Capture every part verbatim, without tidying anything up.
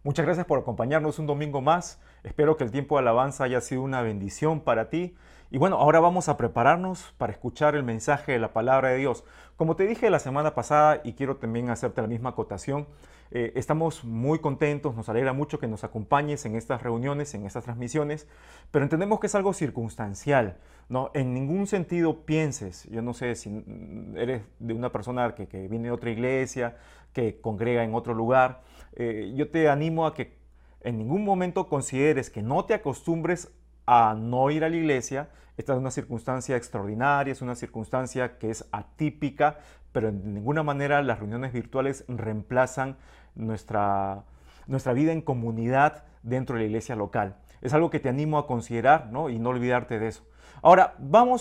Muchas gracias por acompañarnos un domingo más. Espero que el tiempo de alabanza haya sido una bendición para ti. Y bueno, ahora vamos a prepararnos para escuchar el mensaje de la palabra de Dios. Como te dije la semana pasada, y quiero también hacerte la misma acotación, eh, estamos muy contentos, nos alegra mucho que nos acompañes en estas reuniones, en estas transmisiones, pero entendemos que es algo circunstancial, ¿no? En ningún sentido pienses, yo no sé si eres de una persona que, que viene de otra iglesia, que congrega en otro lugar, eh, yo te animo a que en ningún momento consideres que no te acostumbres a no ir a la iglesia. Esta es una circunstancia extraordinaria, es una circunstancia que es atípica, pero en ninguna manera las reuniones virtuales reemplazan nuestra, nuestra vida en comunidad dentro de la iglesia local. Es algo que te animo a considerar, ¿no? Y no olvidarte de eso. Ahora, vamos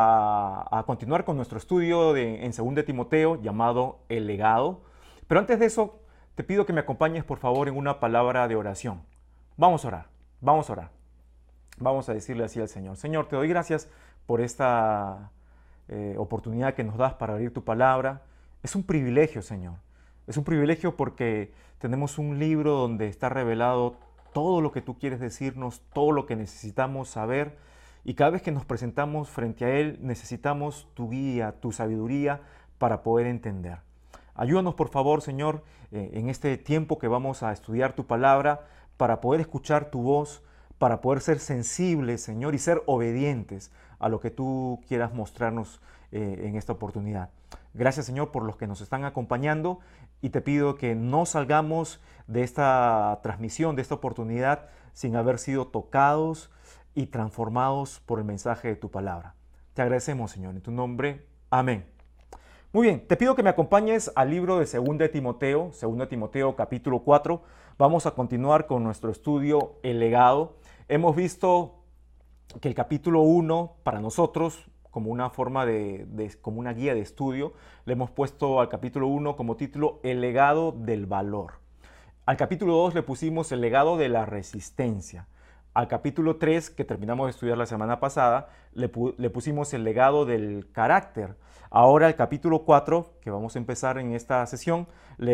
a, a continuar con nuestro estudio de, en segundo de Timoteo llamado El legado. Pero antes de eso, te pido que me acompañes por favor en una palabra de oración. Vamos a orar, vamos a orar. Vamos a decirle así al Señor: Señor, te doy gracias por esta eh, oportunidad que nos das para abrir tu palabra. Es un privilegio, Señor. Es un privilegio porque tenemos un libro donde está revelado todo lo que tú quieres decirnos, todo lo que necesitamos saber. Y cada vez que nos presentamos frente a Él, necesitamos tu guía, tu sabiduría para poder entender. Ayúdanos, por favor, Señor, eh, en este tiempo que vamos a estudiar tu palabra, para poder escuchar tu voz, para poder ser sensibles, Señor, y ser obedientes a lo que tú quieras mostrarnos eh, en esta oportunidad. Gracias, Señor, por los que nos están acompañando, y te pido que no salgamos de esta transmisión, de esta oportunidad, sin haber sido tocados y transformados por el mensaje de tu palabra. Te agradecemos, Señor, en tu nombre. Amén. Muy bien, te pido que me acompañes al libro de segunda de Timoteo, segunda de Timoteo capítulo cuatro. Vamos a continuar con nuestro estudio El legado. Hemos visto que el capítulo uno, para nosotros, como una forma de, de, como una guía de estudio, le hemos puesto al capítulo uno como título El legado del valor. Al capítulo dos le pusimos el legado de la resistencia. Al capítulo tres, que terminamos de estudiar la semana pasada, le, pu le pusimos el legado del carácter. Ahora al capítulo cuatro, que vamos a empezar en esta sesión,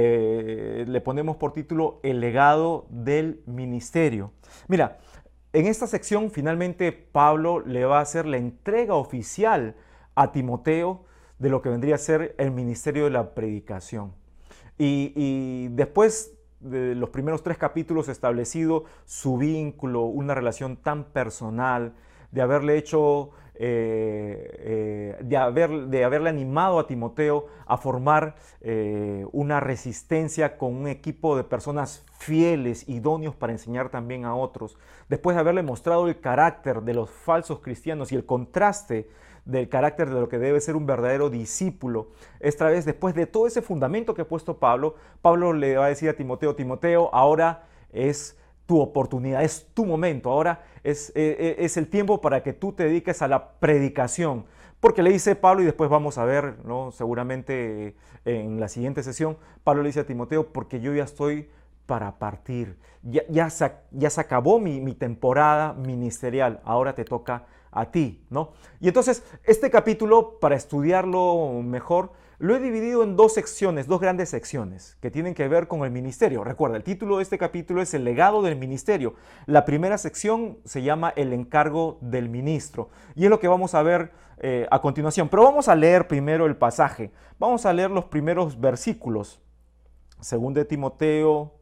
le, le ponemos por título el legado del ministerio. Mira, en esta sección finalmente Pablo le va a hacer la entrega oficial a Timoteo de lo que vendría a ser el ministerio de la predicación. Y, y después de los primeros tres capítulos establecido su vínculo, una relación tan personal, de haberle hecho, eh, eh, de, haber, de haberle animado a Timoteo a formar eh, una resistencia con un equipo de personas fieles, idóneos para enseñar también a otros, después de haberle mostrado el carácter de los falsos cristianos y el contraste del carácter de lo que debe ser un verdadero discípulo. Esta vez, después de todo ese fundamento que ha puesto Pablo, Pablo le va a decir a Timoteo: Timoteo, ahora es tu oportunidad, es tu momento, ahora es, es, es el tiempo para que tú te dediques a la predicación. Porque le dice Pablo, y después vamos a ver, ¿no?, seguramente en la siguiente sesión, Pablo le dice a Timoteo: porque yo ya estoy para partir, ya, ya, se, ya se acabó mi, mi temporada ministerial, ahora te toca a ti, ¿no? Y entonces este capítulo, para estudiarlo mejor, lo he dividido en dos secciones, dos grandes secciones que tienen que ver con el ministerio. Recuerda, el título de este capítulo es El legado del ministerio. La primera sección se llama El encargo del ministro, y es lo que vamos a ver eh, a continuación. Pero vamos a leer primero el pasaje. Vamos a leer los primeros versículos. Segunda de Timoteo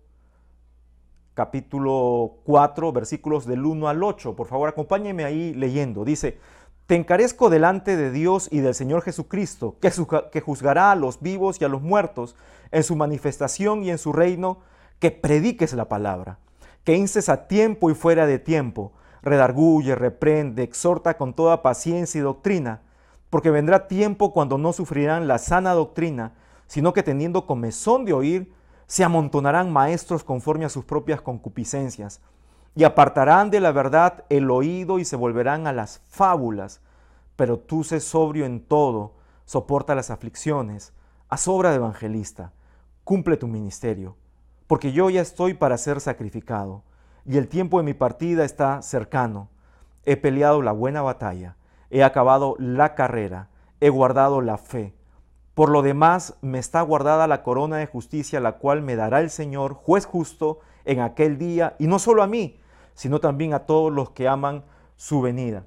capítulo cuatro, versículos del uno al ocho. Por favor, acompáñenme ahí leyendo. Dice: Te encarezco delante de Dios y del Señor Jesucristo, que, que juzgará a los vivos y a los muertos en su manifestación y en su reino, que prediques la palabra, que instes a tiempo y fuera de tiempo, redarguye, reprende, exhorta con toda paciencia y doctrina, porque vendrá tiempo cuando no sufrirán la sana doctrina, sino que teniendo comezón de oír, se amontonarán maestros conforme a sus propias concupiscencias, y apartarán de la verdad el oído y se volverán a las fábulas. Pero tú sé sobrio en todo, soporta las aflicciones, haz obra de evangelista, cumple tu ministerio, porque yo ya estoy para ser sacrificado, y el tiempo de mi partida está cercano. He peleado la buena batalla, he acabado la carrera, he guardado la fe. Por lo demás, me está guardada la corona de justicia, la cual me dará el Señor, juez justo, en aquel día, y no solo a mí, sino también a todos los que aman su venida.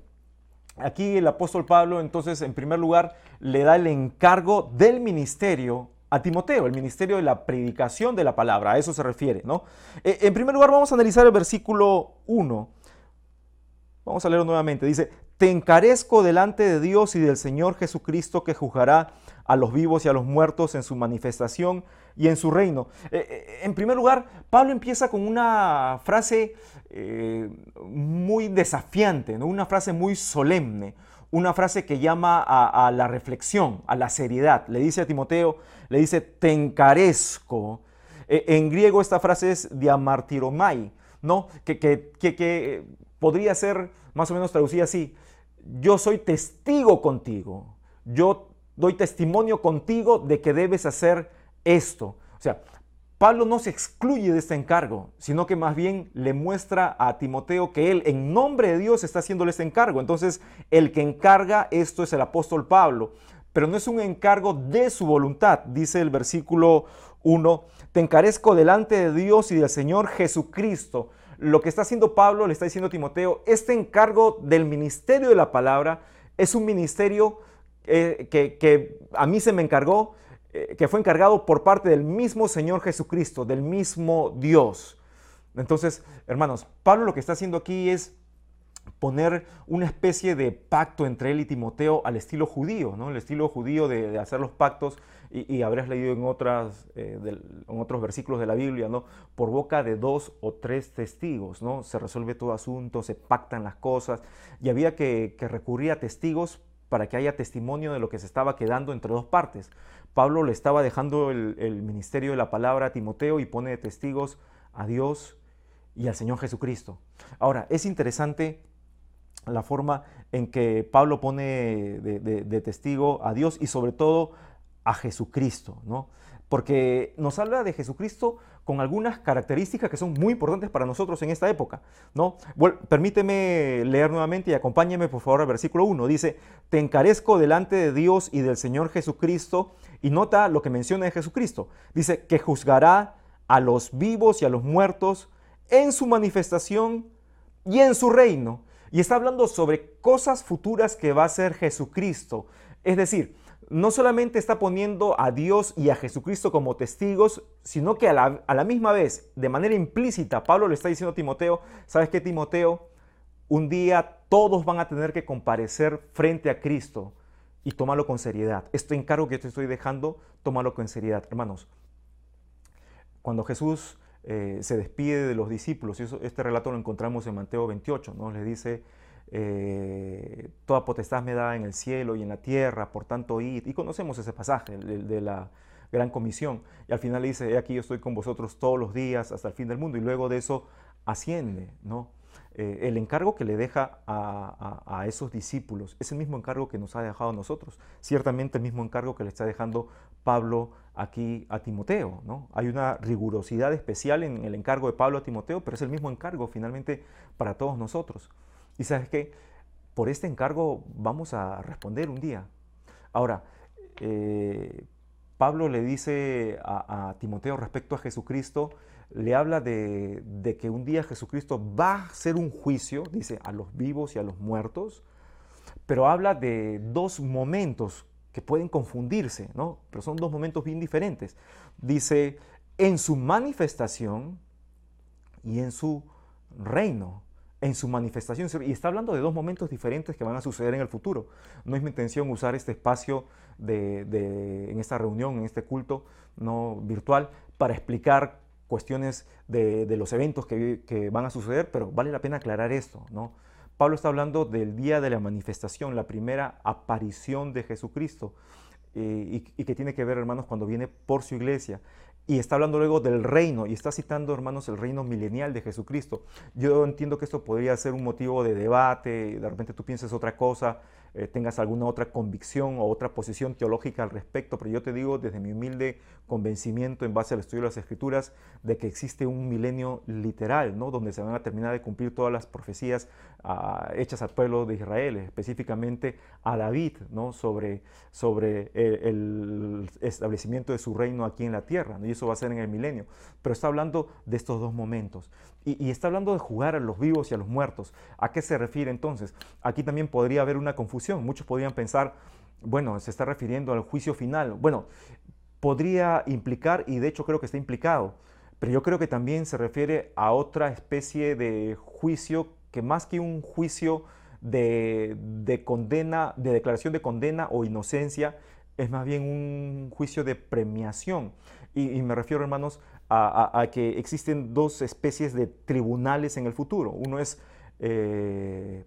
Aquí el apóstol Pablo, entonces, en primer lugar, le da el encargo del ministerio a Timoteo, el ministerio de la predicación de la palabra, a eso se refiere, ¿no? Eh, en primer lugar, vamos a analizar el versículo uno. Vamos a leerlo nuevamente. Dice, te encarezco delante de Dios y del Señor Jesucristo, que juzgará a los vivos y a los muertos en su manifestación y en su reino. Eh, eh, en primer lugar, Pablo empieza con una frase eh, muy desafiante, ¿no? Una frase muy solemne, una frase que llama a, a la reflexión, a la seriedad. Le dice a Timoteo, le dice, te encarezco. Eh, en griego esta frase es diamartiromai, ¿no? Que, que, que, que podría ser más o menos traducida así: yo soy testigo contigo, yo doy testimonio contigo de que debes hacer esto. O sea, Pablo no se excluye de este encargo, sino que más bien le muestra a Timoteo que él, en nombre de Dios, está haciéndole este encargo. Entonces, el que encarga esto es el apóstol Pablo, pero no es un encargo de su voluntad. Dice el versículo uno, te encarezco delante de Dios y del Señor Jesucristo. Lo que está haciendo Pablo, le está diciendo a Timoteo, este encargo del ministerio de la palabra es un ministerio eh, que, que a mí se me encargó, eh, que fue encargado por parte del mismo Señor Jesucristo, del mismo Dios. Entonces, hermanos, Pablo lo que está haciendo aquí es poner una especie de pacto entre él y Timoteo al estilo judío, ¿no? El estilo judío de, de hacer los pactos, y, y habrás leído en, otras, eh, del, en otros versículos de la Biblia, ¿no? Por boca de dos o tres testigos, ¿no? Se resuelve todo asunto, se pactan las cosas, y había que, que recurrir a testigos para que haya testimonio de lo que se estaba quedando entre dos partes. Pablo le estaba dejando el, el ministerio de la palabra a Timoteo y pone de testigos a Dios y al Señor Jesucristo. Ahora, es interesante la forma en que Pablo pone de, de, de testigo a Dios y sobre todo a Jesucristo, ¿no? Porque nos habla de Jesucristo con algunas características que son muy importantes para nosotros en esta época, ¿no? Bueno, permíteme leer nuevamente y acompáñame por favor al versículo uno. Dice, te encarezco delante de Dios y del Señor Jesucristo, y nota lo que menciona de Jesucristo. Dice que juzgará a los vivos y a los muertos en su manifestación y en su reino. Y está hablando sobre cosas futuras que va a hacer Jesucristo. Es decir, no solamente está poniendo a Dios y a Jesucristo como testigos, sino que a la, a la misma vez, de manera implícita, Pablo le está diciendo a Timoteo, ¿sabes qué, Timoteo? Un día todos van a tener que comparecer frente a Cristo y tómalo con seriedad. Este encargo que te estoy dejando, tómalo con seriedad. Hermanos, cuando Jesús eh, se despide de los discípulos, y eso, este relato lo encontramos en Mateo veintiocho, ¿no? Les dice, Eh, toda potestad me da en el cielo y en la tierra, por tanto id. Y conocemos ese pasaje de, de la gran comisión. Y al final le dice, he aquí yo estoy con vosotros todos los días hasta el fin del mundo. Y luego de eso asciende, ¿no? Eh, el encargo que le deja a, a, a esos discípulos es el mismo encargo que nos ha dejado a nosotros. Ciertamente el mismo encargo que le está dejando Pablo aquí a Timoteo, ¿no? Hay una rigurosidad especial en el encargo de Pablo a Timoteo, pero es el mismo encargo finalmente para todos nosotros. Y sabes qué, por este encargo vamos a responder un día. Ahora, eh, Pablo le dice a, a Timoteo respecto a Jesucristo, le habla de, de que un día Jesucristo va a hacer un juicio, dice, a los vivos y a los muertos, pero habla de dos momentos que pueden confundirse, ¿no? Pero son dos momentos bien diferentes. Dice, en su manifestación y en su reino. En su manifestación, y está hablando de dos momentos diferentes que van a suceder en el futuro. No es mi intención usar este espacio de, de, en esta reunión, en este culto no virtual, para explicar cuestiones de, de los eventos que, que van a suceder, pero vale la pena aclarar esto, ¿no? Pablo está hablando del día de la manifestación, la primera aparición de Jesucristo, eh, y, y que tiene que ver, hermanos, cuando viene por su iglesia. Y está hablando luego del reino, y está citando, hermanos, el reino milenial de Jesucristo. Yo entiendo que esto podría ser un motivo de debate, de repente tú piensas otra cosa, eh, tengas alguna otra convicción o otra posición teológica al respecto, pero yo te digo desde mi humilde convencimiento en base al estudio de las Escrituras de que existe un milenio literal, ¿no? Donde se van a terminar de cumplir todas las profecías uh, hechas al pueblo de Israel, específicamente a David, ¿no? sobre, sobre el, el establecimiento de su reino aquí en la tierra, ¿no? Y eso va a ser en el milenio. Pero está hablando de estos dos momentos. Y, y está hablando de jugar a los vivos y a los muertos. ¿A qué se refiere entonces? Aquí también podría haber una confusión. Muchos podrían pensar, bueno, se está refiriendo al juicio final. Bueno, podría implicar, y de hecho creo que está implicado, pero yo creo que también se refiere a otra especie de juicio que más que un juicio de, de condena, de declaración de condena o inocencia, es más bien un juicio de premiación. Y, y me refiero, hermanos, a, a, a que existen dos especies de tribunales en el futuro. Uno es eh,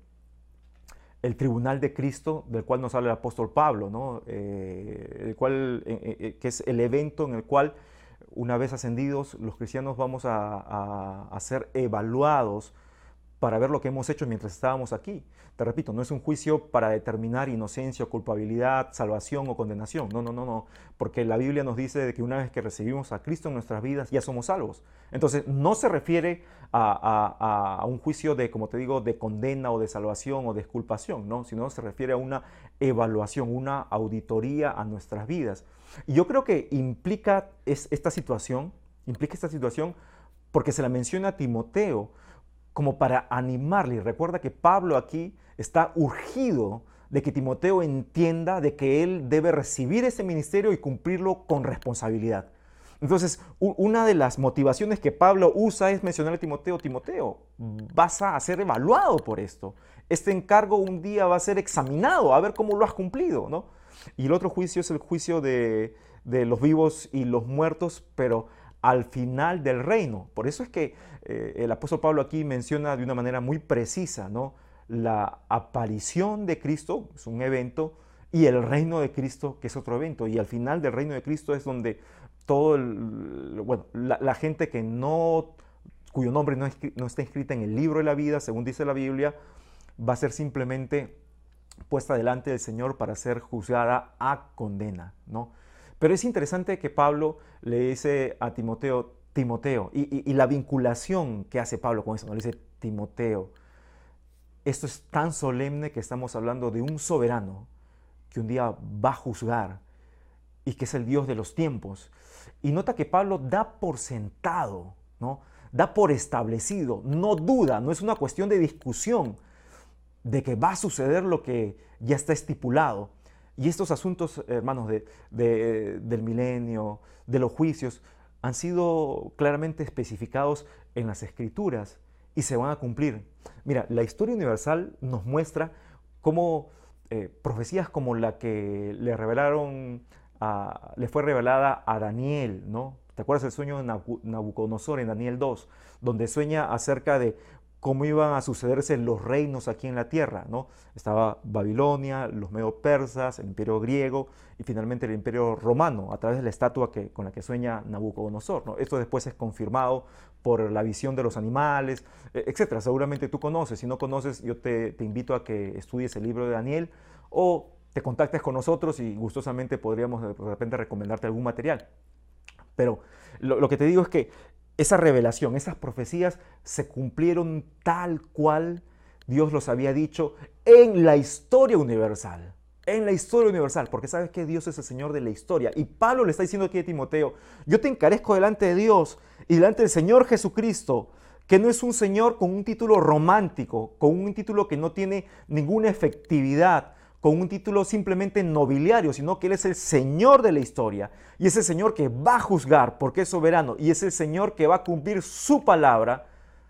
el tribunal de Cristo, del cual nos habla el apóstol Pablo, ¿no? eh, el cual, eh, eh, que es el evento en el cual, una vez ascendidos, los cristianos vamos a, a, a ser evaluados para ver lo que hemos hecho mientras estábamos aquí. Te repito, no es un juicio para determinar inocencia o culpabilidad, salvación o condenación. No, no, no, no. Porque la Biblia nos dice de que una vez que recibimos a Cristo en nuestras vidas, ya somos salvos. Entonces, no se refiere a, a, a un juicio de, como te digo, de condena o de salvación o de exculpación, ¿no? Sino se refiere a una evaluación, una auditoría a nuestras vidas. Y yo creo que implica es, esta situación, implica esta situación porque se la menciona a Timoteo, como para animarle. Y recuerda que Pablo aquí está urgido de que Timoteo entienda de que él debe recibir ese ministerio y cumplirlo con responsabilidad. Entonces, una de las motivaciones que Pablo usa es mencionarle a Timoteo, Timoteo, vas a ser evaluado por esto. Este encargo un día va a ser examinado, a ver cómo lo has cumplido, ¿no? Y el otro juicio es el juicio de, de los vivos y los muertos, pero al final del reino. Por eso es que eh, el apóstol Pablo aquí menciona de una manera muy precisa, ¿no? La aparición de Cristo, es un evento, y el reino de Cristo, que es otro evento. Y al final del reino de Cristo es donde todo el, bueno, la, la gente que no, cuyo nombre no, es, no está inscrita en el libro de la vida, según dice la Biblia, va a ser simplemente puesta delante del Señor para ser juzgada a condena, ¿no? Pero es interesante que Pablo le dice a Timoteo, Timoteo, y, y, y la vinculación que hace Pablo con eso, ¿no? Le dice, Timoteo, esto es tan solemne que estamos hablando de un soberano que un día va a juzgar y que es el Dios de los tiempos. Y nota que Pablo da por sentado, ¿no? Da por establecido, no duda, no es una cuestión de discusión de que va a suceder lo que ya está estipulado. Y estos asuntos, hermanos, de, de, del milenio, de los juicios, han sido claramente especificados en las Escrituras y se van a cumplir. Mira, la historia universal nos muestra cómo eh, profecías como la que le revelaron, a, le fue revelada a Daniel, ¿no? ¿Te acuerdas del sueño de Nabucodonosor en Daniel dos, donde sueña acerca de cómo iban a sucederse los reinos aquí en la tierra, ¿no? Estaba Babilonia, los medo-persas, el imperio griego y finalmente el imperio romano, a través de la estatua que, con la que sueña Nabucodonosor, ¿no? Esto después es confirmado por la visión de los animales, etcétera. Seguramente tú conoces. Si no conoces, yo te, te invito a que estudies el libro de Daniel o te contactes con nosotros y gustosamente podríamos de repente recomendarte algún material. Pero lo, lo que te digo es que esa revelación, esas profecías se cumplieron tal cual Dios los había dicho en la historia universal. En la historia universal, porque sabes que Dios es el Señor de la historia. Y Pablo le está diciendo aquí a Timoteo, yo te encarezco delante de Dios y delante del Señor Jesucristo, que no es un Señor con un título romántico, con un título que no tiene ninguna efectividad, con un título simplemente nobiliario, sino que Él es el Señor de la historia. Y es el Señor que va a juzgar porque es soberano. Y es el Señor que va a cumplir su palabra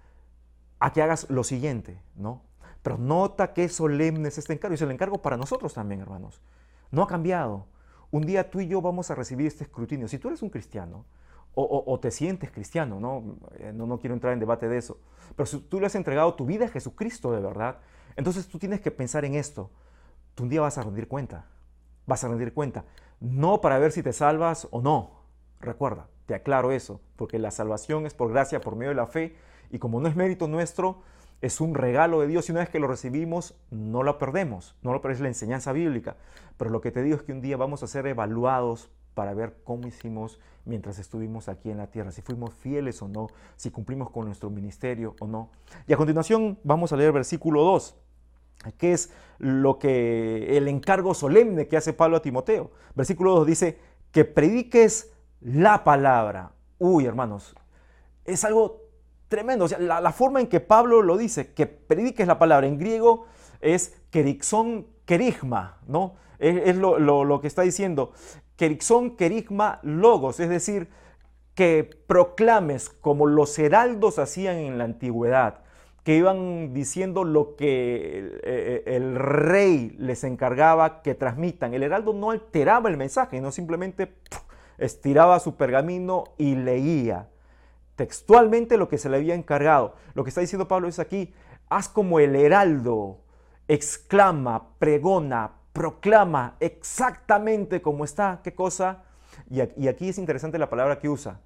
a que hagas lo siguiente, ¿no? Pero nota qué solemne es este encargo. Y es el encargo para nosotros también, hermanos. No ha cambiado. Un día tú y yo vamos a recibir este escrutinio. Si tú eres un cristiano, o, o, o te sientes cristiano, ¿no? ¿no? No quiero entrar en debate de eso. Pero si tú le has entregado tu vida a Jesucristo de verdad, entonces tú tienes que pensar en esto. Tú un día vas a rendir cuenta, vas a rendir cuenta, no para ver si te salvas o no. Recuerda, te aclaro eso, porque la salvación es por gracia, por medio de la fe, y como no es mérito nuestro, es un regalo de Dios y una vez que lo recibimos no lo perdemos, no lo perdemos, la enseñanza bíblica. Pero lo que te digo es que un día vamos a ser evaluados para ver cómo hicimos mientras estuvimos aquí en la tierra, si fuimos fieles o no, si cumplimos con nuestro ministerio o no. Y a continuación vamos a leer el versículo dos, que es lo que el encargo solemne que hace Pablo a Timoteo. Versículo dos dice, que prediques la palabra. Uy, hermanos, es algo tremendo. O sea, la, la forma en que Pablo lo dice, que prediques la palabra en griego es kerixón kerigma, ¿no? Es, es lo, lo, lo que está diciendo. Kerixón kerigma logos, es decir, que proclames como los heraldos hacían en la antigüedad, que iban diciendo lo que el, el, el rey les encargaba que transmitan. El heraldo no alteraba el mensaje, no simplemente ¡puf!, estiraba su pergamino y leía textualmente lo que se le había encargado. Lo que está diciendo Pablo es aquí, haz como el heraldo, exclama, pregona, proclama exactamente como está. ¿Qué cosa? Y, y aquí es interesante la palabra que usa.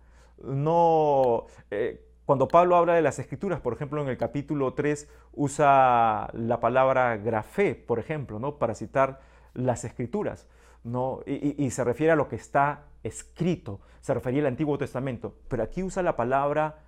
No, eh, cuando Pablo habla de las escrituras, por ejemplo, en el capítulo tres usa la palabra grafé, por ejemplo, ¿no?, para citar las escrituras, ¿no? Y, y, y se refiere a lo que está escrito, se refería al Antiguo Testamento, pero aquí usa la palabra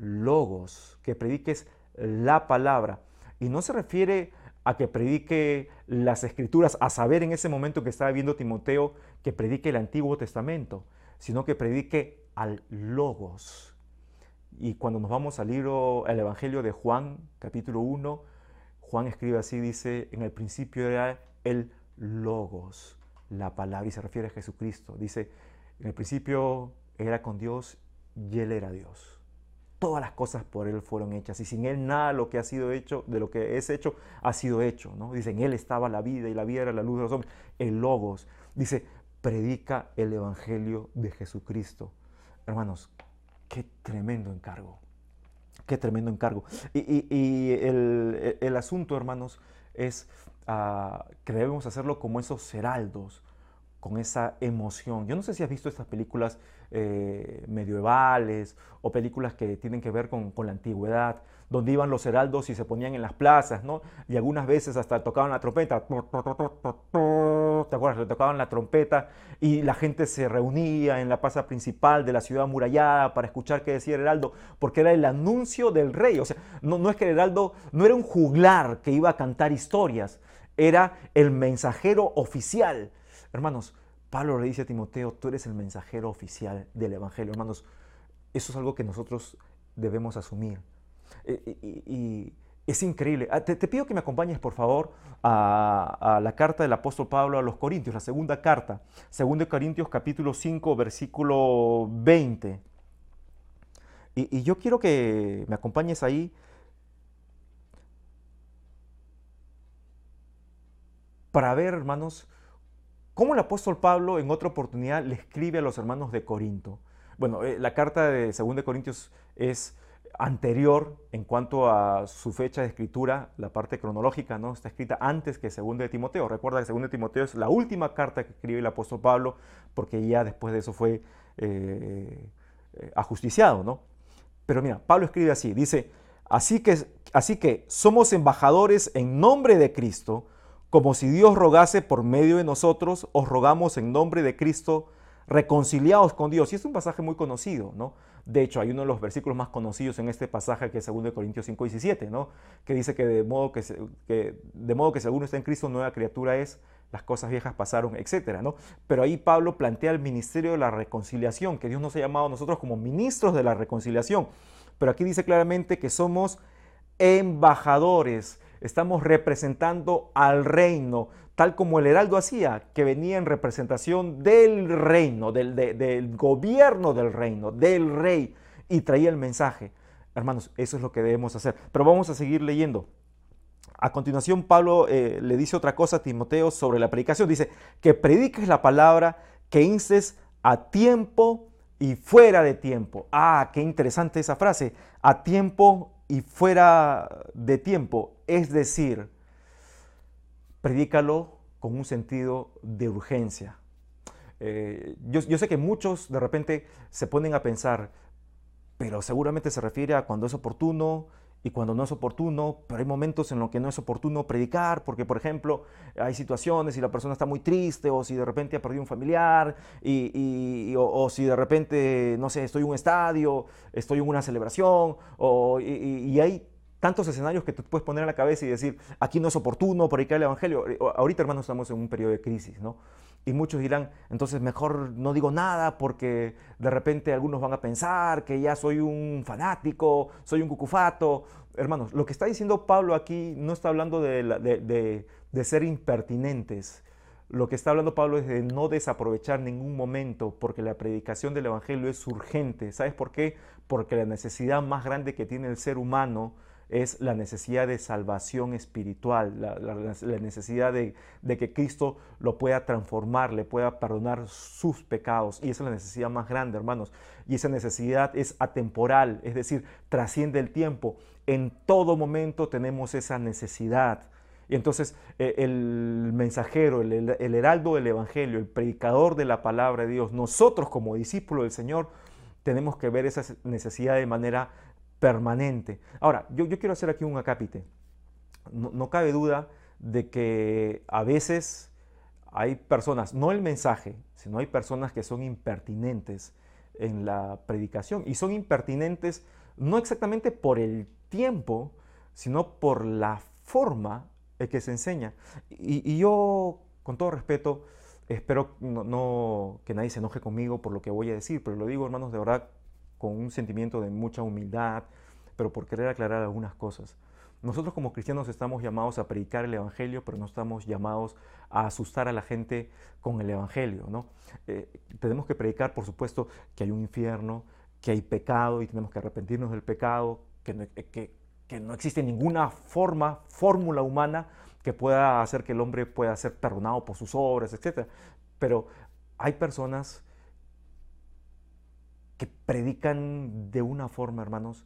logos, que prediques la palabra, y no se refiere a que predique las escrituras, a saber en ese momento que estaba viendo Timoteo, que predique el Antiguo Testamento, sino que predique al logos. Y cuando nos vamos al libro, al Evangelio de Juan, capítulo uno, Juan escribe así, dice, en el principio era el logos, la palabra, y se refiere a Jesucristo. Dice, en el principio era con Dios y Él era Dios. Todas las cosas por Él fueron hechas y sin Él nada lo que ha sido hecho, de lo que es hecho, ha sido hecho, ¿no? Dice, en Él estaba la vida y la vida era la luz de los hombres. El logos, dice, predica el Evangelio de Jesucristo. Hermanos, qué tremendo encargo, qué tremendo encargo. Y, y, y el, el asunto, hermanos, es uh, que debemos hacerlo como esos heraldos, con esa emoción. Yo no sé si has visto estas películas eh, medievales o películas que tienen que ver con, con la antigüedad, donde iban los heraldos y se ponían en las plazas, ¿no? Y algunas veces hasta tocaban la trompeta. ¿Te acuerdas? Le tocaban la trompeta y la gente se reunía en la plaza principal de la ciudad amurallada para escuchar qué decía el heraldo, porque era el anuncio del rey. O sea, no, no es que el heraldo no era un juglar que iba a cantar historias, era el mensajero oficial. Hermanos, Pablo le dice a Timoteo, tú eres el mensajero oficial del Evangelio. Hermanos, eso es algo que nosotros debemos asumir. Y, y, y es increíble. Te, te pido que me acompañes, por favor, a, a la carta del apóstol Pablo a los Corintios, la segunda carta, segunda Corintios capítulo cinco, versículo veinte. Y, y yo quiero que me acompañes ahí para ver, hermanos, cómo el apóstol Pablo en otra oportunidad le escribe a los hermanos de Corinto. Bueno, eh, la carta de segunda Corintios es anterior en cuanto a su fecha de escritura, la parte cronológica, ¿no? Está escrita antes que segunda de Timoteo. Recuerda que segunda de Timoteo es la última carta que escribe el apóstol Pablo, porque ya después de eso fue eh, eh, ajusticiado, ¿no? Pero mira, Pablo escribe así, dice, así que, así que somos embajadores en nombre de Cristo, como si Dios rogase por medio de nosotros, os rogamos en nombre de Cristo, reconciliados con Dios. Y es un pasaje muy conocido, ¿no? De hecho, hay uno de los versículos más conocidos en este pasaje, que es dos Corintios cinco diecisiete, ¿no? Que dice que de modo que, se, que de modo que si alguno está en Cristo, nueva criatura es, las cosas viejas pasaron, etcétera, ¿no? Pero ahí Pablo plantea el ministerio de la reconciliación, que Dios nos ha llamado a nosotros como ministros de la reconciliación. Pero aquí dice claramente que somos embajadores, estamos representando al reino, tal como el heraldo hacía, que venía en representación del reino, del, de, del gobierno del reino, del rey, y traía el mensaje. Hermanos, eso es lo que debemos hacer. Pero vamos a seguir leyendo. A continuación, Pablo eh, le dice otra cosa a Timoteo sobre la predicación. Dice, que prediques la palabra, que instes a tiempo y fuera de tiempo. Ah, qué interesante esa frase. A tiempo y fuera de tiempo. Es decir, predícalo con un sentido de urgencia. Eh, yo, yo sé que muchos de repente se ponen a pensar, pero seguramente se refiere a cuando es oportuno y cuando no es oportuno, pero hay momentos en los que no es oportuno predicar, porque por ejemplo hay situaciones y la persona está muy triste, o si de repente ha perdido un familiar, y, y- o, o si de repente, no sé, estoy en un estadio, estoy en una celebración, o, y, y- y hay tantos escenarios que te puedes poner en la cabeza y decir, aquí no es oportuno predicar el Evangelio. Ahorita, hermanos, estamos en un periodo de crisis, ¿no? Y muchos dirán, entonces mejor no digo nada porque de repente algunos van a pensar que ya soy un fanático, soy un cucufato. Hermanos, lo que está diciendo Pablo aquí no está hablando de, la- de- de- de ser impertinentes. Lo que está hablando Pablo es de no desaprovechar ningún momento porque la predicación del Evangelio es urgente. ¿Sabes por qué? Porque la necesidad más grande que tiene el ser humano es la necesidad de salvación espiritual, la, la- la necesidad de, de que Cristo lo pueda transformar, le pueda perdonar sus pecados. Y esa es la necesidad más grande, hermanos. Y esa necesidad es atemporal, es decir, trasciende el tiempo. En todo momento tenemos esa necesidad. Y entonces eh, el mensajero, el, el- el heraldo del Evangelio, el predicador de la palabra de Dios, nosotros como discípulos del Señor, tenemos que ver esa necesidad de manera permanente. Ahora, yo, yo quiero hacer aquí un acápite. No, no cabe duda de que a veces hay personas, no el mensaje, sino hay personas que son impertinentes en la predicación. Y son impertinentes no exactamente por el tiempo, sino por la forma en que se enseña. Y, y yo, con todo respeto, espero no, no- que nadie se enoje conmigo por lo que voy a decir, pero lo digo, hermanos, de verdad, con un sentimiento de mucha humildad, pero por querer aclarar algunas cosas. Nosotros como cristianos estamos llamados a predicar el Evangelio, pero no estamos llamados a asustar a la gente con el Evangelio, ¿no? Eh, tenemos que predicar, por supuesto, que hay un infierno, que hay pecado y tenemos que arrepentirnos del pecado, que no, que, que no existe ninguna forma, fórmula humana que pueda hacer que el hombre pueda ser perdonado por sus obras, etcétera. Pero hay personas que predican de una forma, hermanos,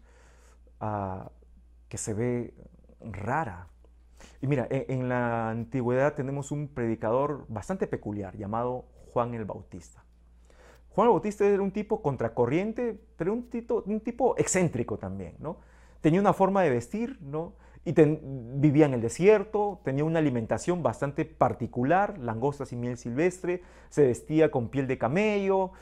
uh, que se ve rara. Y mira, en, en la antigüedad tenemos un predicador bastante peculiar llamado Juan el Bautista. Juan el Bautista era un tipo contracorriente, pero un tipo, un tipo excéntrico también, ¿no? Tenía una forma de vestir, ¿no? Y ten, vivía en el desierto, tenía una alimentación bastante particular, langostas y miel silvestre, se vestía con piel de camello,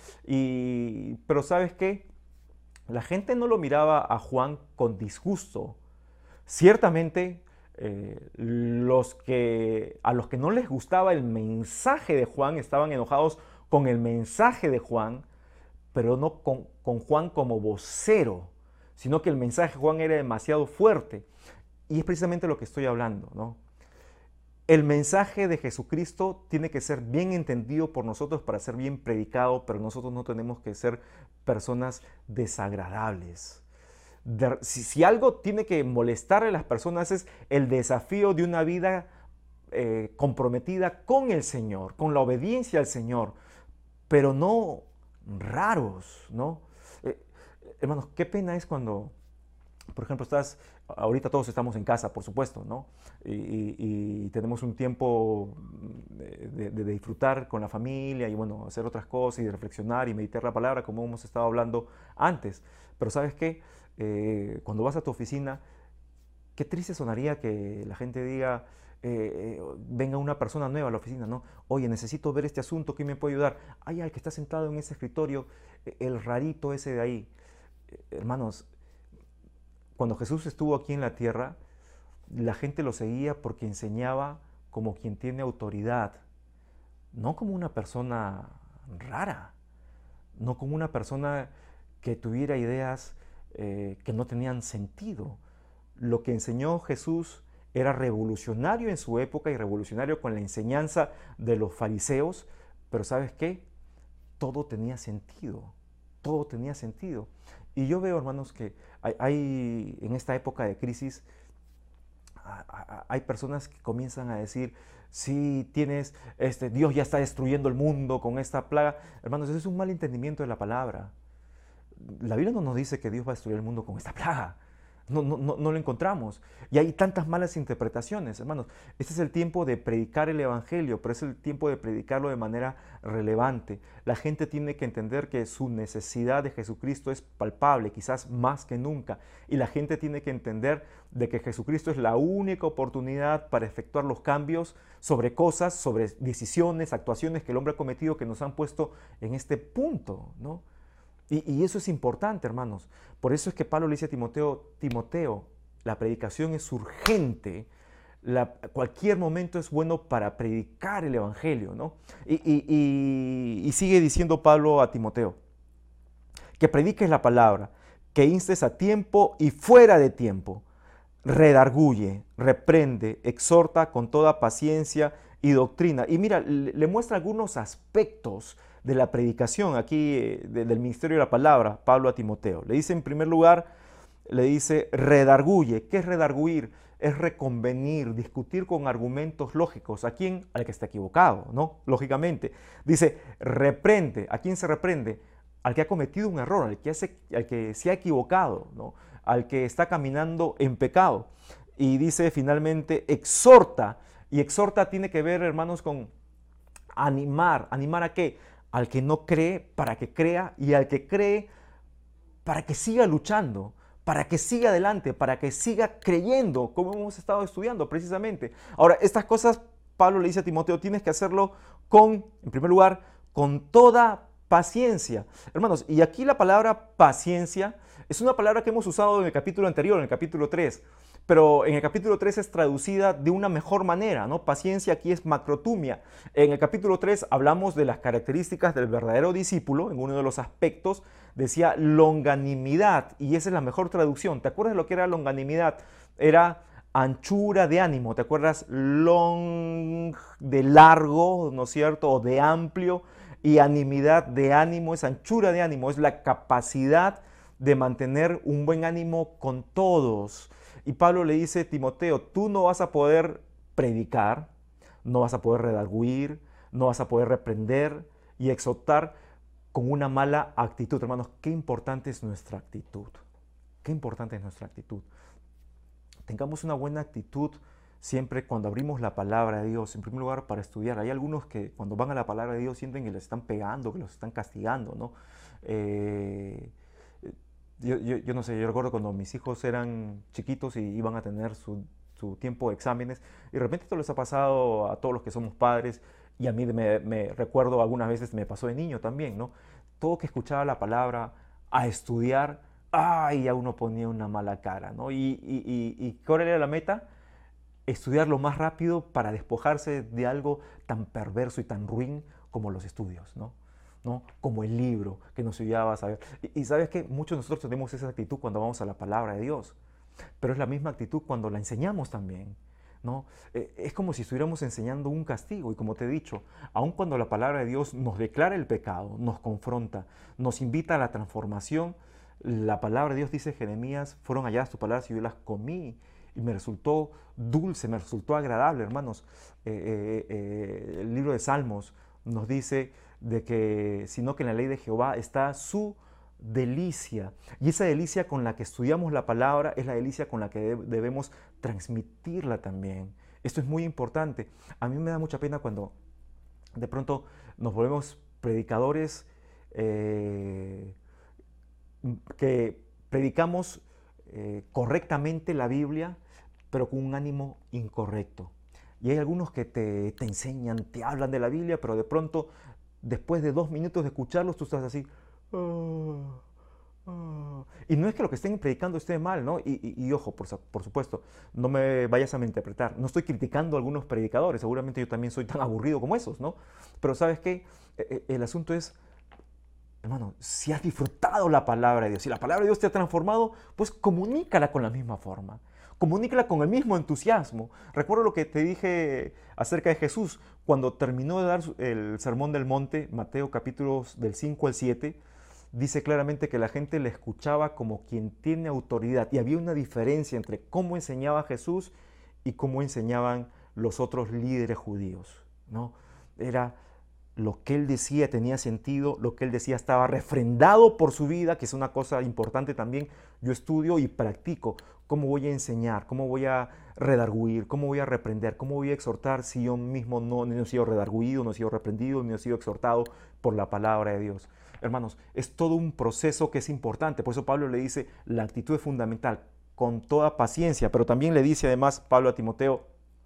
y, pero ¿sabes qué? La gente no lo miraba a Juan con disgusto. Ciertamente, eh, los que, a los que no les gustaba el mensaje de Juan estaban enojados con el mensaje de Juan, pero no con, con Juan como vocero, sino que el mensaje de Juan era demasiado fuerte. Y es precisamente lo que estoy hablando, ¿no? El mensaje de Jesucristo tiene que ser bien entendido por nosotros para ser bien predicado, pero nosotros no tenemos que ser personas desagradables. De, si, si algo tiene que molestar a las personas es el desafío de una vida eh, comprometida con el Señor, con la obediencia al Señor, pero no raros, ¿no? Eh, hermanos, qué pena es cuando, por ejemplo, estás, ahorita todos estamos en casa, por supuesto, ¿no? Y, y, y tenemos un tiempo de, de, de, disfrutar con la familia y, bueno, hacer otras cosas y de reflexionar y meditar la palabra, como hemos estado hablando antes. Pero ¿sabes qué? Eh, cuando vas a tu oficina, qué triste sonaría que la gente diga, eh, eh, venga una persona nueva a la oficina, ¿no? Oye, necesito ver este asunto, ¿quién me puede ayudar? Ay, al que está sentado en ese escritorio, el rarito ese de ahí. Eh, hermanos, cuando Jesús estuvo aquí en la tierra, la gente lo seguía porque enseñaba como quien tiene autoridad, no como una persona rara, no como una persona que tuviera ideas eh, que no tenían sentido. Lo que enseñó Jesús era revolucionario en su época y revolucionario con la enseñanza de los fariseos, pero ¿sabes qué? Todo tenía sentido, todo tenía sentido. Y yo veo, hermanos, que hay, hay en esta época de crisis, hay personas que comienzan a decir, si tienes, este, Dios ya está destruyendo el mundo con esta plaga. Hermanos, eso es un mal entendimiento de la palabra. La Biblia no nos dice que Dios va a destruir el mundo con esta plaga. No, no, no, no lo encontramos. Y hay tantas malas interpretaciones, hermanos. Este es el tiempo de predicar el Evangelio, pero es el tiempo de predicarlo de manera relevante. La gente tiene que entender que su necesidad de Jesucristo es palpable, quizás más que nunca. Y la gente tiene que entender de que Jesucristo es la única oportunidad para efectuar los cambios sobre cosas, sobre decisiones, actuaciones que el hombre ha cometido, que nos han puesto en este punto, ¿no? Y, y eso es importante, hermanos. Por eso es que Pablo le dice a Timoteo, Timoteo, la predicación es urgente. La, cualquier momento es bueno para predicar el Evangelio, ¿no? Y, y, y, y sigue diciendo Pablo a Timoteo, que prediques la palabra, que instes a tiempo y fuera de tiempo. Redarguye, reprende, exhorta con toda paciencia y doctrina. Y mira, le, le muestra algunos aspectos de la predicación aquí, eh, de, del ministerio de la palabra, Pablo a Timoteo. Le dice en primer lugar, le dice redarguye. ¿Qué es redarguir? Es reconvenir, discutir con argumentos lógicos. ¿A quién? Al que está equivocado, ¿no? Lógicamente. Dice reprende. ¿A quién se reprende? Al que ha cometido un error, al que, hace, al que se ha equivocado, ¿no? Al que está caminando en pecado. Y dice finalmente exhorta. Y exhorta tiene que ver, hermanos, con animar. ¿Animar a qué? Al que no cree para que crea, y al que cree para que siga luchando, para que siga adelante, para que siga creyendo, como hemos estado estudiando precisamente. Ahora, estas cosas Pablo le dice a Timoteo, tienes que hacerlo con, en primer lugar, con toda paciencia. Hermanos, y aquí la palabra paciencia es una palabra que hemos usado en el capítulo anterior, en el capítulo tres, pero en el capítulo tres es traducida de una mejor manera, ¿no? Paciencia aquí es macrotumia. En el capítulo tres hablamos de las características del verdadero discípulo, en uno de los aspectos decía longanimidad, y esa es la mejor traducción. ¿Te acuerdas de lo que era longanimidad? Era anchura de ánimo, ¿te acuerdas? Long de largo, ¿no es cierto? O de amplio, y animidad de ánimo es anchura de ánimo, es la capacidad de mantener un buen ánimo con todos. Y Pablo le dice, Timoteo, tú no vas a poder predicar, no vas a poder redarguir, no vas a poder reprender y exhortar con una mala actitud. Hermanos, qué importante es nuestra actitud. Qué importante es nuestra actitud. Tengamos una buena actitud siempre cuando abrimos la palabra de Dios, en primer lugar para estudiar. Hay algunos que cuando van a la palabra de Dios sienten que les están pegando, que los están castigando, ¿no? Eh, Yo, yo, yo no sé, yo recuerdo cuando mis hijos eran chiquitos y iban a tener su, su tiempo de exámenes, y de repente esto les ha pasado a todos los que somos padres, y a mí me, me recuerdo algunas veces me pasó de niño también, ¿no? Todo que escuchaba la palabra, a estudiar, ¡ay! Ya uno ponía una mala cara, ¿no? Y, y, y, y ¿cuál era la meta? Estudiar lo más rápido para despojarse de algo tan perverso y tan ruin como los estudios, ¿no? ¿No? Como el libro que nos ayudaba a saber. Y, y sabes que muchos de nosotros tenemos esa actitud cuando vamos a la palabra de Dios, pero es la misma actitud cuando la enseñamos también, ¿no? Eh, es como si estuviéramos enseñando un castigo, y como te he dicho, aun cuando la palabra de Dios nos declara el pecado, nos confronta, nos invita a la transformación, la palabra de Dios dice, Jeremías, fueron halladas tus palabras y yo las comí, y me resultó dulce, me resultó agradable, hermanos. Eh, eh, eh, el libro de Salmos nos dice de que, sino que en la ley de Jehová está su delicia. Y esa delicia con la que estudiamos la palabra es la delicia con la que debemos transmitirla también. Esto es muy importante. A mí me da mucha pena cuando de pronto nos volvemos predicadores eh, que predicamos eh, correctamente la Biblia, pero con un ánimo incorrecto. Y hay algunos que te, te enseñan, te hablan de la Biblia, pero de pronto, después de dos minutos de escucharlos, tú estás así. Oh, oh. Y no es que lo que estén predicando esté mal, ¿no? Y, y, y ojo, por, por supuesto, no me vayas a malinterpretar. No estoy criticando a algunos predicadores, seguramente yo también soy tan aburrido como esos, ¿no? Pero ¿sabes qué? El asunto es, hermano, si has disfrutado la palabra de Dios, si la palabra de Dios te ha transformado, pues comunícala con la misma forma. Comunícala con el mismo entusiasmo. Recuerdo lo que te dije acerca de Jesús cuando terminó de dar el sermón del monte, Mateo capítulos del cinco al siete, dice claramente que la gente le escuchaba como quien tiene autoridad, y había una diferencia entre cómo enseñaba Jesús y cómo enseñaban los otros líderes judíos, ¿no? Era lo que él decía tenía sentido, lo que él decía estaba refrendado por su vida, que es una cosa importante también. Yo estudio y practico ¿Cómo voy a enseñar? ¿Cómo voy a redarguir? ¿Cómo voy a reprender? ¿Cómo voy a exhortar si yo mismo no, no he sido redarguido, no he sido reprendido, no he sido exhortado por la palabra de Dios? Hermanos, es todo un proceso que es importante. Por eso Pablo le dice, la actitud es fundamental, con toda paciencia. Pero también le dice además Pablo a Timoteo,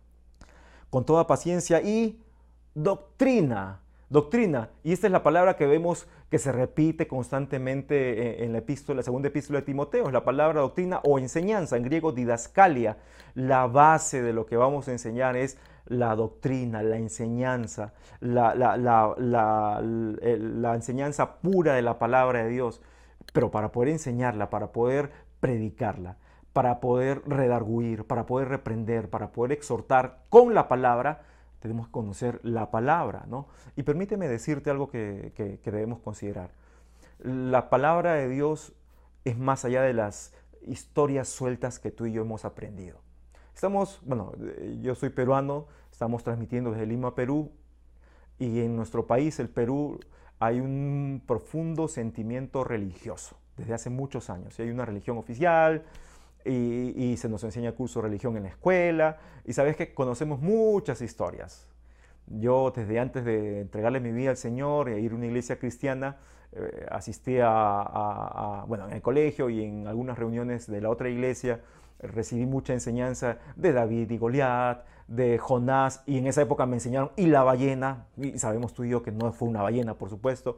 con toda paciencia y doctrina. Doctrina. Y esta es la palabra que vemos que se repite constantemente en la epístola, la segunda epístola de Timoteo. Es la palabra doctrina o enseñanza, en griego didascalia. La base de lo que vamos a enseñar es la doctrina, la enseñanza, la, la, la, la, la, la enseñanza pura de la palabra de Dios. Pero para poder enseñarla, para poder predicarla, para poder redarguir, para poder reprender, para poder exhortar con la palabra, tenemos que conocer la palabra, ¿no? Y permíteme decirte algo que, que, que debemos considerar. La palabra de Dios es más allá de las historias sueltas que tú y yo hemos aprendido. Estamos, bueno, yo soy peruano, estamos transmitiendo desde Lima, Perú, y en nuestro país, el Perú, hay un profundo sentimiento religioso desde hace muchos años. Y hay una religión oficial, Y, y se nos enseña curso de religión en la escuela, y sabes que conocemos muchas historias. Yo desde antes de entregarle mi vida al Señor e ir a una iglesia cristiana, eh, asistí a, a, a, bueno, en el colegio y en algunas reuniones de la otra iglesia, eh, recibí mucha enseñanza de David y Goliat, de Jonás, y en esa época me enseñaron y la ballena, y sabemos tú y yo que no fue una ballena, por supuesto,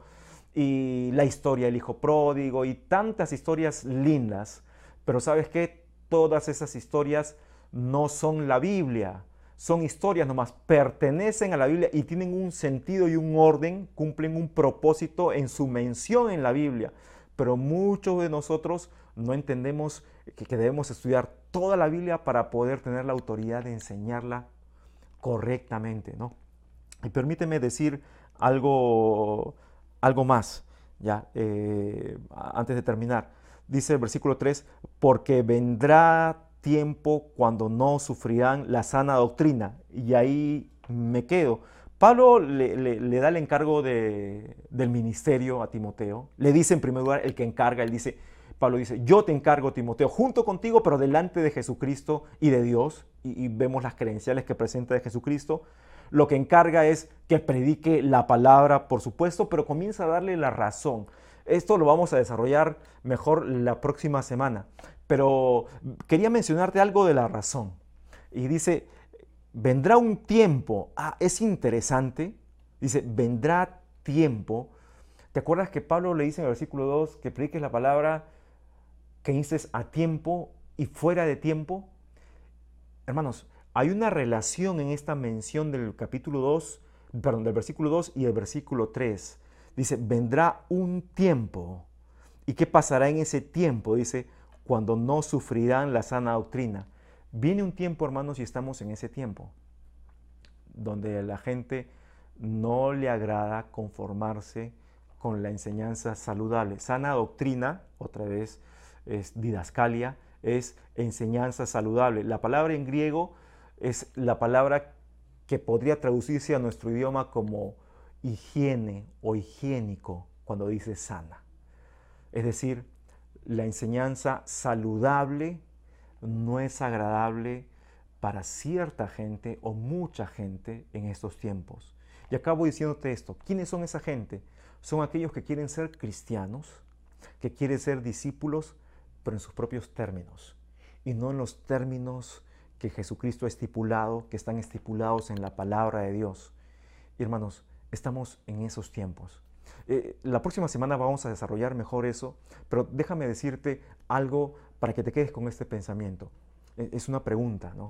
y la historia del hijo pródigo, y tantas historias lindas. Pero ¿sabes qué? Todas esas historias no son la Biblia. Son historias nomás, pertenecen a la Biblia y tienen un sentido y un orden, cumplen un propósito en su mención en la Biblia. Pero muchos de nosotros no entendemos que, que debemos estudiar toda la Biblia para poder tener la autoridad de enseñarla correctamente, ¿no? Y permíteme decir algo, algo más, ya, eh, antes de terminar. Dice el versículo tres, porque vendrá tiempo cuando no sufrirán la sana doctrina. Y ahí me quedo. Pablo le, le, le da el encargo de, del ministerio a Timoteo. Le dice en primer lugar el que encarga, él dice, Pablo dice, yo te encargo, Timoteo, junto contigo, pero delante de Jesucristo y de Dios. Y, y vemos las credenciales que presenta de Jesucristo. Lo que encarga es que predique la palabra, por supuesto, pero comienza a darle la razón. Esto lo vamos a desarrollar mejor la próxima semana. Pero quería mencionarte algo de la razón. Y dice, vendrá un tiempo. Ah, es interesante. Dice, vendrá tiempo. ¿Te acuerdas que Pablo le dice en el versículo dos que prediques la palabra, que instes a tiempo y fuera de tiempo? Hermanos, hay una relación en esta mención del capítulo dos, perdón, del versículo dos y el versículo tres. Dice, vendrá un tiempo. ¿Y qué pasará en ese tiempo? Dice, cuando no sufrirán la sana doctrina. Viene un tiempo, hermanos, y estamos en ese tiempo, donde a la gente no le agrada conformarse con la enseñanza saludable. Sana doctrina, otra vez, es didascalia, es enseñanza saludable. La palabra en griego es la palabra que podría traducirse a nuestro idioma como higiene o higiénico cuando dice sana. Es decir, la enseñanza saludable no es agradable para cierta gente o mucha gente en estos tiempos. Y acabo diciéndote esto, ¿quiénes son esa gente? Son aquellos que quieren ser cristianos, que quieren ser discípulos, pero en sus propios términos, y no en los términos que Jesucristo ha estipulado, que están estipulados en la palabra de Dios. Y hermanos, estamos en esos tiempos. Eh, la próxima semana vamos a desarrollar mejor eso, pero déjame decirte algo para que te quedes con este pensamiento. Eh, es una pregunta, ¿no?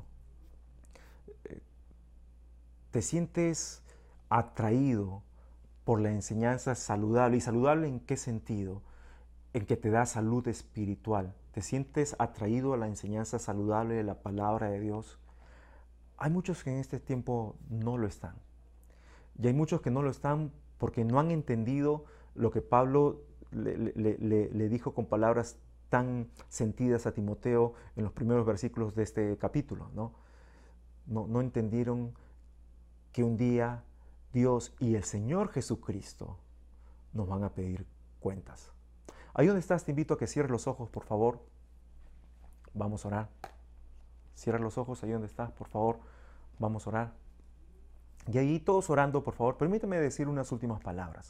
Eh, ¿Te sientes atraído por la enseñanza saludable? ¿Y saludable en qué sentido? En que te da salud espiritual. ¿Te sientes atraído a la enseñanza saludable de la palabra de Dios? Hay muchos que en este tiempo no lo están. Y hay muchos que no lo están porque no han entendido lo que Pablo le, le, le, le dijo con palabras tan sentidas a Timoteo en los primeros versículos de este capítulo, ¿no? No, no entendieron que un día Dios y el Señor Jesucristo nos van a pedir cuentas. Ahí donde estás, te invito a que cierres los ojos, por favor. Vamos a orar. Cierra los ojos ahí donde estás, por favor. Vamos a orar. Y ahí todos orando, por favor, permíteme decir unas últimas palabras.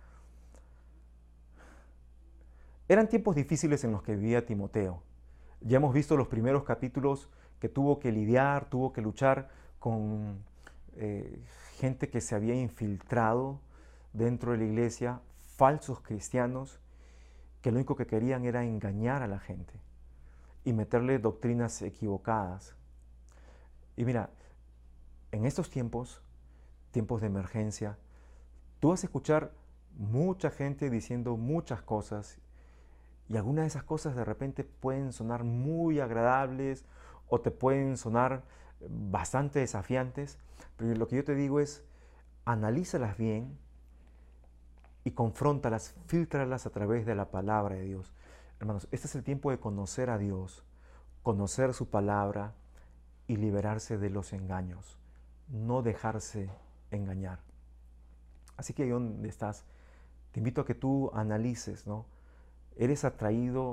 Eran tiempos difíciles en los que vivía Timoteo. Ya hemos visto los primeros capítulos que tuvo que lidiar, tuvo que luchar con eh, gente que se había infiltrado dentro de la iglesia, falsos cristianos, que lo único que querían era engañar a la gente y meterle doctrinas equivocadas. Y mira, en estos tiempos, tiempos de emergencia, tú vas a escuchar mucha gente diciendo muchas cosas y algunas de esas cosas de repente pueden sonar muy agradables o te pueden sonar bastante desafiantes, pero lo que yo te digo es, analízalas bien y confróntalas, fíltralas a través de la palabra de Dios. Hermanos, este es el tiempo de conocer a Dios, conocer su palabra y liberarse de los engaños, no dejarse engañar. Así que ahí donde estás, te invito a que tú analices, ¿no? ¿Eres atraído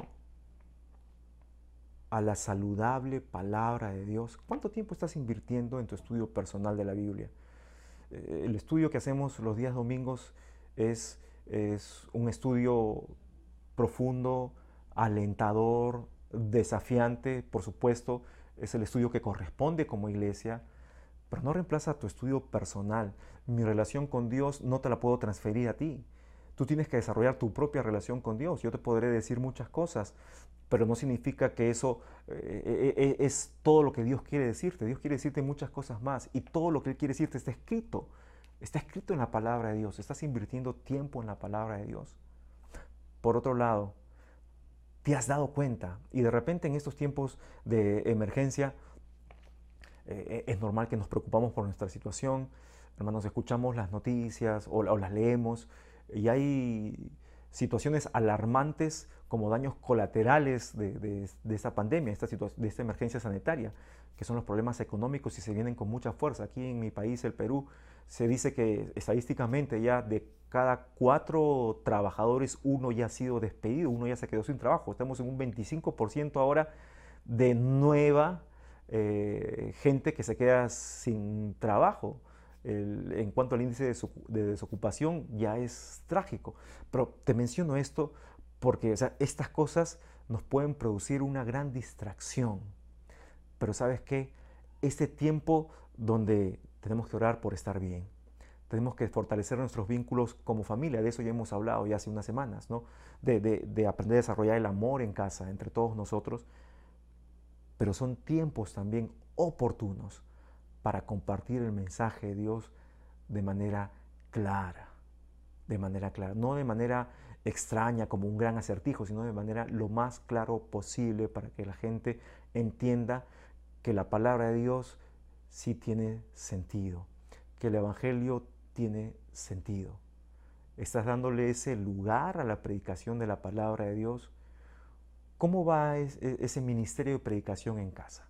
a la saludable palabra de Dios? ¿Cuánto tiempo estás invirtiendo en tu estudio personal de la Biblia? Eh, el estudio que hacemos los días domingos es, es un estudio profundo, alentador, desafiante, por supuesto, es el estudio que corresponde como iglesia, pero no reemplaza tu estudio personal. Mi relación con Dios no te la puedo transferir a ti. Tú tienes que desarrollar tu propia relación con Dios. Yo te podré decir muchas cosas, pero no significa que eso eh, eh, es todo lo que Dios quiere decirte. Dios quiere decirte muchas cosas más y todo lo que Él quiere decirte está escrito. Está escrito en la palabra de Dios. Estás invirtiendo tiempo en la palabra de Dios. Por otro lado, te has dado cuenta y de repente en estos tiempos de emergencia eh, es normal que nos preocupamos por nuestra situación. Hermanos, escuchamos las noticias o, o las leemos y hay situaciones alarmantes como daños colaterales de, de, de esta pandemia, esta de esta emergencia sanitaria, que son los problemas económicos y se vienen con mucha fuerza. Aquí en mi país, el Perú, se dice que estadísticamente ya de cada cuatro trabajadores, uno ya ha sido despedido, uno ya se quedó sin trabajo. Estamos en un veinticinco por ciento ahora de nueva eh, gente que se queda sin trabajo. El, en cuanto al índice de, de desocupación ya es trágico. Pero te menciono esto porque o sea, estas cosas nos pueden producir una gran distracción. Pero ¿sabes qué? Este tiempo donde tenemos que orar por estar bien, tenemos que fortalecer nuestros vínculos como familia, de eso ya hemos hablado ya hace unas semanas, ¿no? De, de, de aprender a desarrollar el amor en casa entre todos nosotros, pero son tiempos también oportunos para compartir el mensaje de Dios de manera clara, de manera clara, no de manera extraña como un gran acertijo, sino de manera lo más claro posible para que la gente entienda que la palabra de Dios sí tiene sentido, que el Evangelio tiene sentido. ¿Estás dándole ese lugar a la predicación de la palabra de Dios? ¿Cómo va ese ministerio de predicación en casa?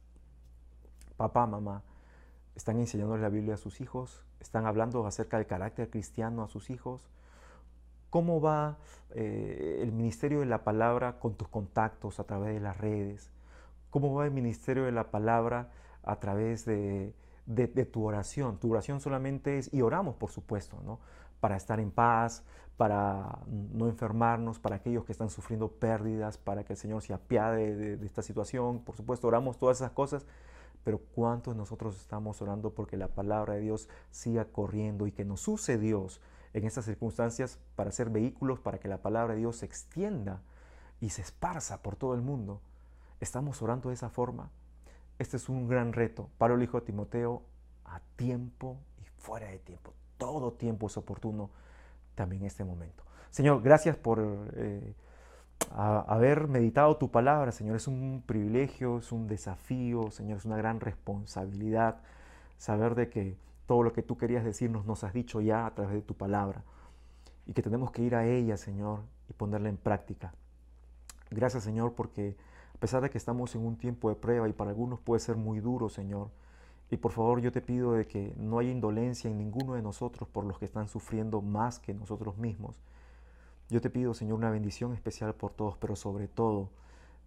Papá, mamá, ¿están enseñando la Biblia a sus hijos? ¿Están hablando acerca del carácter cristiano a sus hijos? ¿Cómo va eh, el ministerio de la palabra con tus contactos a través de las redes? ¿Cómo va el ministerio de la palabra a través de, de, de tu oración? Tu oración solamente es, y oramos por supuesto, ¿no? Para estar en paz, para no enfermarnos, para aquellos que están sufriendo pérdidas, para que el Señor se apiade de, de esta situación. Por supuesto, oramos todas esas cosas, pero ¿cuántos de nosotros estamos orando porque la palabra de Dios siga corriendo y que nos use Dios en estas circunstancias para ser vehículos para que la palabra de Dios se extienda y se esparza por todo el mundo? ¿Estamos orando de esa forma? Este es un gran reto. Pablo le dijo a Timoteo, a tiempo y fuera de tiempo. Todo tiempo es oportuno, también en este momento. Señor, gracias por eh, a, haber meditado tu palabra, Señor. Es un privilegio, es un desafío, Señor, es una gran responsabilidad saber de que todo lo que tú querías decirnos nos has dicho ya a través de tu palabra y que tenemos que ir a ella, Señor, y ponerla en práctica. Gracias, Señor, porque a pesar de que estamos en un tiempo de prueba y para algunos puede ser muy duro, Señor, y por favor yo te pido de que no haya indolencia en ninguno de nosotros por los que están sufriendo más que nosotros mismos. Yo te pido, Señor, una bendición especial por todos, pero sobre todo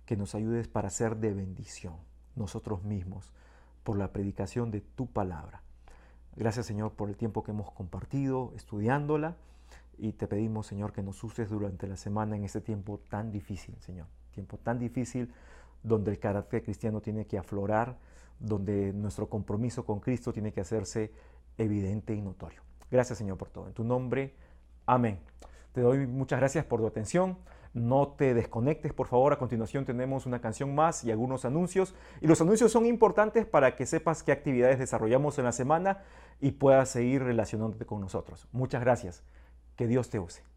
que nos ayudes para ser de bendición nosotros mismos por la predicación de tu palabra. Gracias, Señor, por el tiempo que hemos compartido estudiándola, y te pedimos, Señor, que nos uses durante la semana en este tiempo tan difícil, Señor. Tiempo tan difícil donde el carácter cristiano tiene que aflorar, donde nuestro compromiso con Cristo tiene que hacerse evidente y notorio. Gracias, Señor, por todo. En tu nombre, amén. Te doy muchas gracias por tu atención. No te desconectes, por favor. A continuación tenemos una canción más y algunos anuncios. Y los anuncios son importantes para que sepas qué actividades desarrollamos en la semana y puedas seguir relacionándote con nosotros. Muchas gracias. Que Dios te use.